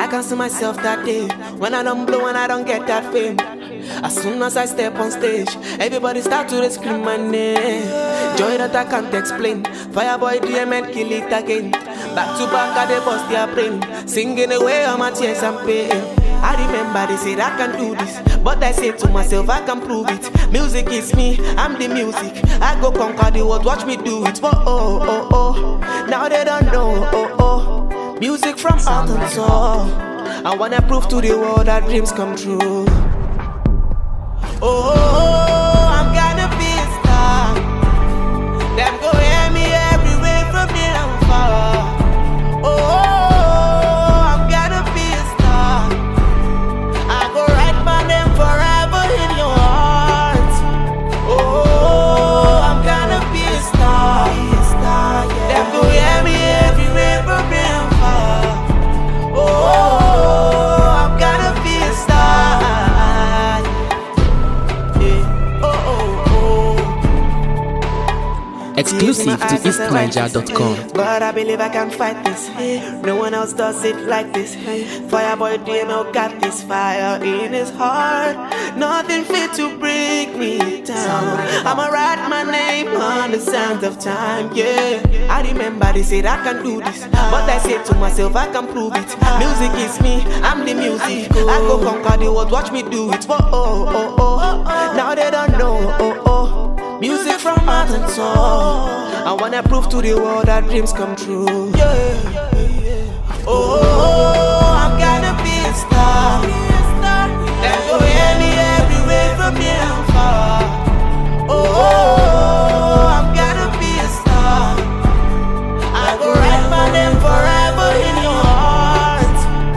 can see myself that day when I don't blow and I don't get that fame. As soon as I step on stage, everybody start to scream my name. Joy that I can't explain. Fireboy DMN kill it again. Back to back I dey bust their brain, singing away all my tears and pain. I remember they said I can do this, but I said to myself I can prove it. Music is me, I'm the music. I go conquer the world, watch me do it. Oh, now they don't know. Music from heart and soul. I wanna prove to the world that dreams come true. I'm gonna be a star. Them go hear me everywhere from near and far. I'm gonna be a star. I go write my name forever in your heart. I'm gonna be a star. Them go hear me everywhere from near and far. I'm gonna be a star. Exclusive to EastNiger.com. But I believe I can fight this. No one else does it like this. Fireboy DML got this fire in his heart. Nothing fit to break me down. I'ma write my name on the sands of time. Yeah, I remember they said I can do this, but I said to myself I can prove it. Music is me, I'm the music. I go conquer the world, watch me do it. Now they don't know. Music from heart and soul. I wanna prove to the world that dreams come true. I'm gonna be a star. Them go hear me everywhere from near and far. I'm gonna be a star. I go write my name forever in your heart.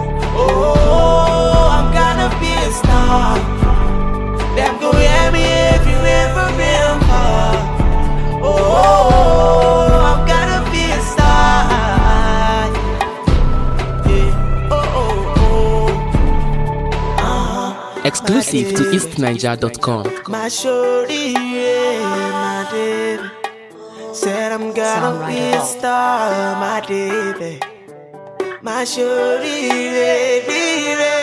I'm gonna be a star. Them go hear me everywhere from near and far. I'm gonna be a star. Exclusive to EastNiger.com. My shorty, my baby, said I'm gonna be a star, my baby. My shorty, baby.